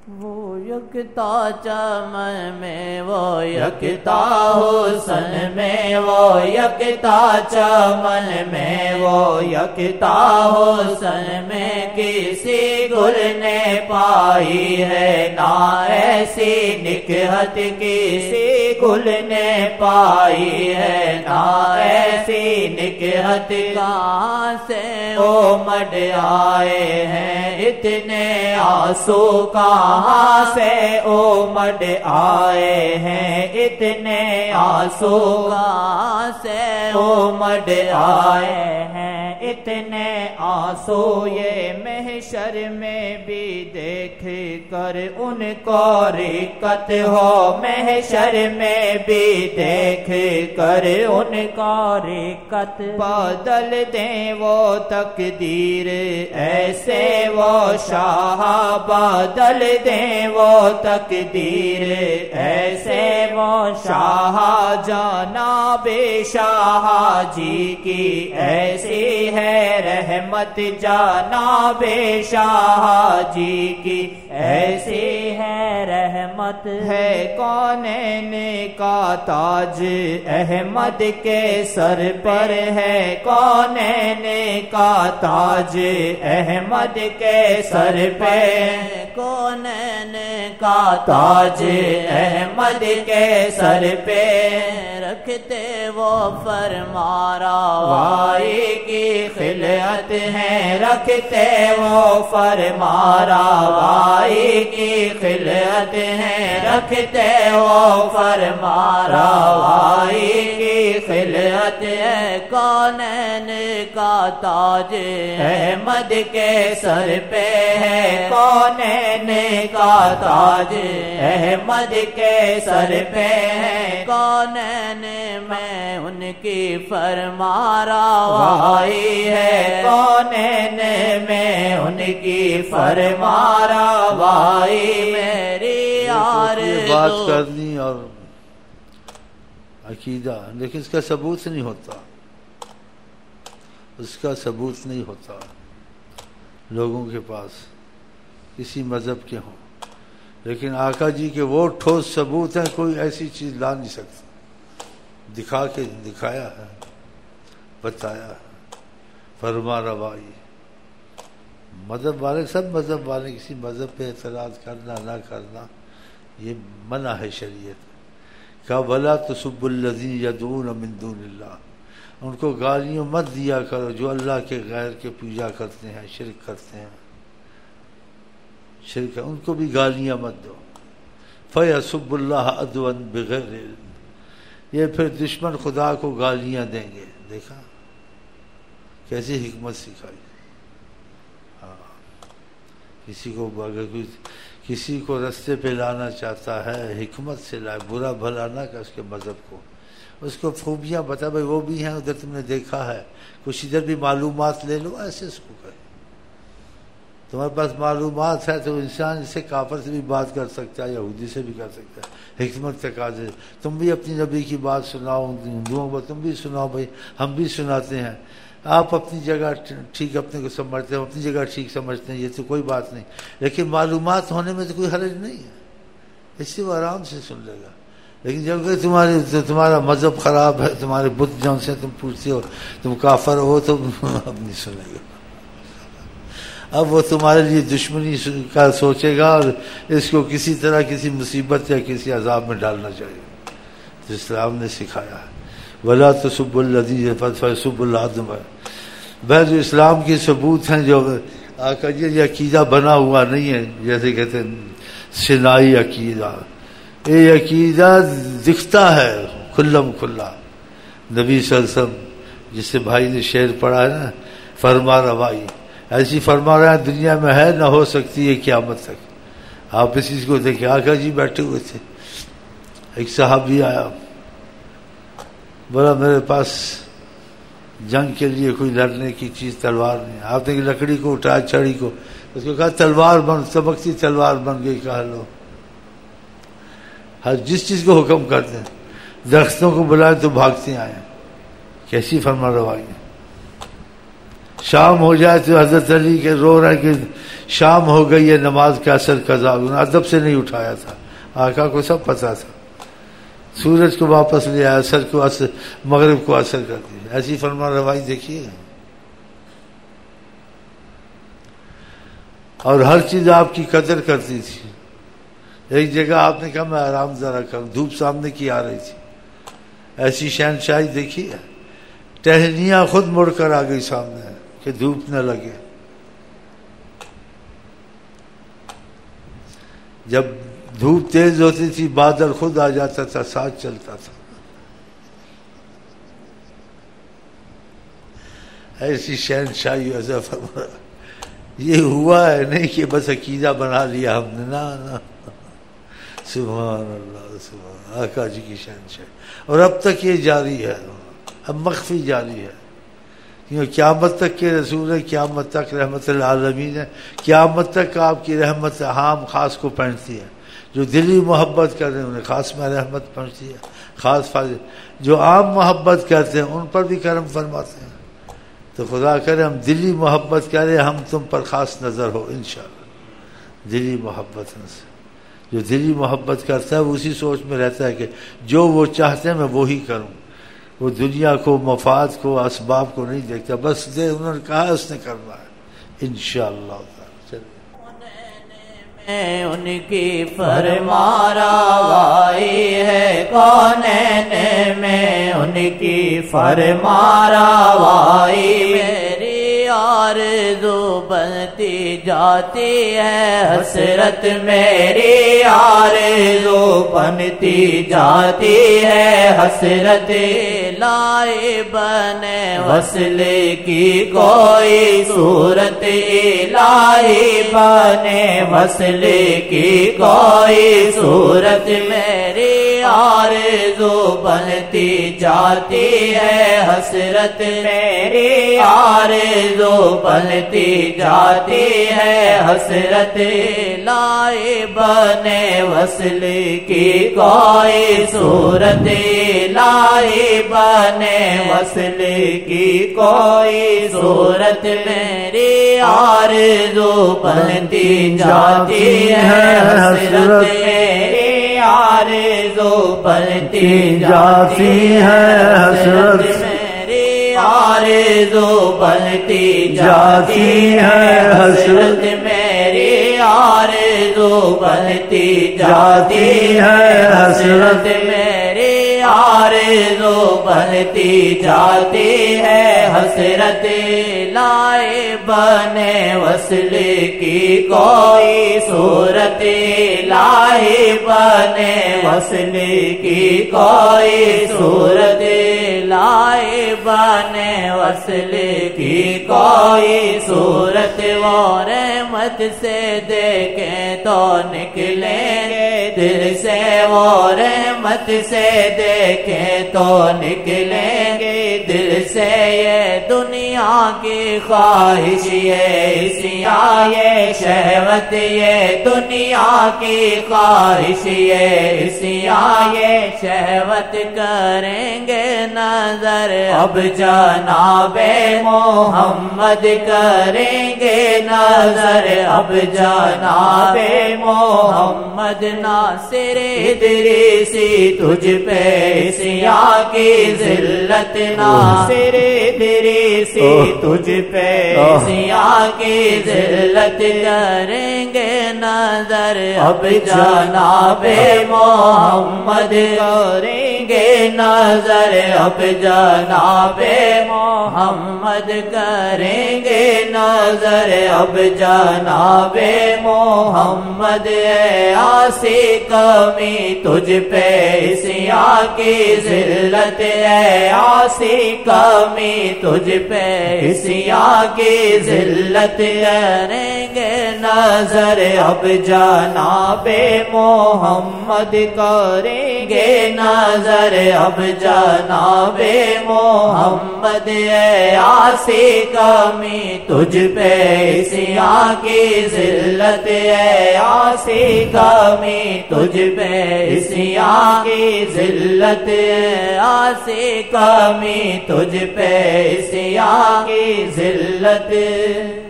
وہ یکتا چمن میں وہ یکتا حسن میں وہ یکتا چمن میں وہ یکتا حسن میں کسی گل نے پائی ہے نہ ایسی نکہت کسی گل نے پائی ہے نہ ایسی نکہت کہاں سے امڈ آئے ہیں اتنے آنسو کہاں سے امڈ آئے ہیں اتنے آنسو کہاں سے امڈ آئے ہیں اتنے آنسو یہ محشر میں بھی دیکھ کر ان کو رکت ہو محشر میں بھی دیکھ کر ان کو رکت بدل دیں وہ تقدیر ایسے وہ شاہ بدل دیں وہ تقدیر ایسے وہ شاہ جناب شاہ جی کی ایسی ہے رحمت جناب شاہ جی کی ایسی ہے رحمت ہے کونین کا تاج احمد کے سر پر ہے کونین کا تاج احمد کے سر پہ کونین کا تاج احمد کے سر پہ رکھتے وہ فرمانروائی کی خلعت ہے رکھتے وہ فرمانروائی کی خلعت ہے رکھتے وہ فرمانروائی کی خلعت ہے کونین کا تاج احمد کے سر پہ ہے کونین کا تاج احمد کے سر پہ ہے کونین میں ان کی فرمانروائی ہے کونین میں ان کی فرمانروائی میری بات کرنی اور عقیدہ لیکن اس کا ثبوت نہیں ہوتا اس کا ثبوت نہیں ہوتا لوگوں کے پاس کسی مذہب کے ہوں لیکن آقا جی کے وہ ٹھوس ثبوت ہیں کوئی ایسی چیز لا نہیں سکتا دکھا کے دکھایا ہے بتایا ہے فرمانروائی مذہب والے سب مذہب والے کسی مذہب پہ اعتراض کرنا نہ کرنا یہ منع ہے شریعت کا وَلَا تَسُبُّوا الَّذِينَ يَدْعُونَ مِن دُونِ اللَّهِ ان کو گالیوں مت دیا کرو جو اللہ کے غیر کے پوجا کرتے ہیں شرک کرتے ہیں شرک ان کو بھی گالیاں مت دو فَيَسُبُّ اللَّهَ عَدْوًا بِغَيْرِ عِلْمٍ یہ پھر دشمن خدا کو گالیاں دیں گے دیکھا کیسی حکمت سکھائی کسی کو اگر کوئی کسی کو رستے پہ لانا چاہتا ہے حکمت سے لائے برا بھلا نہ کہ اس کے مذہب کو اس کو خوبیاں بتا بھائی وہ بھی ہیں ادھر تم نے دیکھا ہے کچھ ادھر بھی معلومات لے لو ایسے اس کو کہے تمہارے پاس معلومات ہے تو انسان اس سے کافر سے بھی بات کر سکتا ہے یہودی سے بھی کر سکتا ہے حکمت تقاضے تم بھی اپنی نبی کی بات سناؤ ہندوؤں کو تم بھی سناؤ بھائی ہم بھی سناتے ہیں آپ اپنی جگہ ٹھیک اپنے کو سمجھتے ہیں اپنی جگہ ٹھیک سمجھتے ہیں یہ تو کوئی بات نہیں لیکن معلومات ہونے میں تو کوئی حرج نہیں ہے اس سے وہ آرام سے سن لے گا لیکن جب کہ تمہارا مذہب خراب ہے تمہارے بت جن سے تم پوچھتے ہو تم کافر ہو تو اب نہیں سنے گا اب وہ تمہارے لیے دشمنی کا سوچے گا اور اس کو کسی طرح کسی مصیبت یا کسی عذاب میں ڈالنا چاہیے تو اسلام نے سکھایا ہے وَلَا تَسُبُّوا الَّذِينَ فَيَسُبُّوا اللَّهَ بھائی جو اسلام کے ثبوت ہیں جو آقا جی یہ عقیدہ بنا ہوا نہیں ہے جیسے کہتے ہیں صناعی عقیدہ یہ عقیدہ دکھتا ہے کھلم کھلا نبی صلی اللہ علیہ وسلم جس سے بھائی نے شعر پڑھا ہے نا فرمانروائی ایسی فرمانروائی دنیا میں ہے نہ ہو سکتی ہے قیامت تک آپ اس چیز کو دیکھیں آقا جی بیٹھے ہوئے تھے ایک صحابی آیا بولا میرے پاس جنگ کے لیے کوئی لڑنے کی چیز تلوار نہیں آپ نے لکڑی کو اٹھایا چھڑی کو اس کو کہا تلوار بن چمکتی تلوار بن گئی کہا لو ہر جس چیز کو حکم کرتے ہیں درختوں کو بلائے تو بھاگتے آئے کیسی فرمانروائی شام ہو جائے تو حضرت علی کے رو رہے کہ شام ہو گئی ہے، نماز کا اثر قضا، انہوں نے ادب سے نہیں اٹھایا تھا، آقا کو سب پتا تھا، سورج کو واپس لے آیا، اثر کو اثر، مغرب کو اثر کر دیا، ایسی فرمان روائی دیکھیے. اور ہر چیز آپ کی قدر کرتی تھی. ایک جگہ آپ نے کہا میں آرام ذرا کروں، دھوپ سامنے کی آ رہی تھی، ایسی شہنشاہی دیکھی ہے، ٹہنیاں خود مڑ کر آ گئی سامنے کہ دھوپ نہ لگے. جب دھوپ تیز ہوتی تھی بادل خود آ جاتا تھا، ساتھ چلتا تھا. ایسی شہنشاہی ایسا فرمایا. یہ ہوا ہے نہیں کہ بس عقیدہ بنا لیا ہم نے، نہ سبحان اللہ، سبحان آقا جی کی شہنشاہی. اور اب تک یہ جاری ہے، اب مخفی جاری ہے، کیونکہ قیامت تک کے رسول ہے، قیامت تک رحمت العالمین ہے، قیامت تک آپ کی رحمت عام خاص کو پہنچتی ہے. جو دلی محبت کر رہے ہیں انہیں خاص میں رحمت پہنچتی ہے، خاص فائدے. جو عام محبت کرتے ہیں ان پر بھی کرم فرماتے ہیں. تو خدا کرے ہم دلی محبت کریں، ہم تم پر خاص نظر ہو انشاءاللہ. دلی محبت سے جو دلی محبت کرتا ہے وہ اسی سوچ میں رہتا ہے کہ جو وہ چاہتے ہیں میں وہی کروں. وہ دنیا کو، مفاد کو، اسباب کو نہیں دیکھتا، بس انہوں نے کہا اس نے کرنا ہے انشاءاللہ. ان کی فرمانروائی ہے، کونین میں ان کی فرمانروائی. میری آرزو بنتی جاتی ہے حسرت، میری آرزو بنتی جاتی ہے حسرت. لائے بنے وصل کی کوئی صورت، الہی بنے وصل کی کوئی صورت. میری آرزو بنتی جاتی ہے حسرت، میری آرزو بنتی جاتی ہے حسرت. لائے بنے وصل کی کوئی صورت، لائے بنے وصل کی کوئی صورت. میری آرزو بنتی جاتی ہے حسرت، میری آرزو بنتی جاتی ہے حسرت. میری آرزو بنتی جاتی ہے حسرت، میری آرزو بنتی جاتی ہے حسرت. میری آرزو بنتی جاتی ہے حسرت. لائے بنے وصل کی کوئی صورت، لائے بنے وصل کی کوئی صورت. لائے بنے وصل کی کوئی صورت. وہ رحمت سے دیکھیں تو نکلیں گے دل سے، وہ رحمت سے دیکھیں تو نکلیں گے دل سے. یہ دنیا کی خواہش، یہ سیاہ، یہ شہوت، یہ دنیا کی خواہش، یہ سیاہ، یہ شہوت. کریں گے نظر اب جناب محمد، کریں گے نظر اب جناب محمد. ناصر ادریسی تجھ پہ سیاہ کی ذلت، ناصر ادریسی تجھ پہ سیاہ کی ذلت. کریں گے نظر اب جناب محمد، کریں گے نظر اب جناب محمد، کریں گے نظر اب جناب محمد. آسی کمی تجھ پہ سیاہ کی ذلت ہے، آسی کمی تجھ پہ سیاہ کی ذلت. کریں گے نظر اب جناب محمد، کریں گے نظر اب جناب محمد. آسی کمی تجھ پہ سیاہ کی ذلت ہے، آسی کمی تجھ پہ سیاہ کی ذلت. آسی کمی تجھ پہ سیاہ کی ذلت.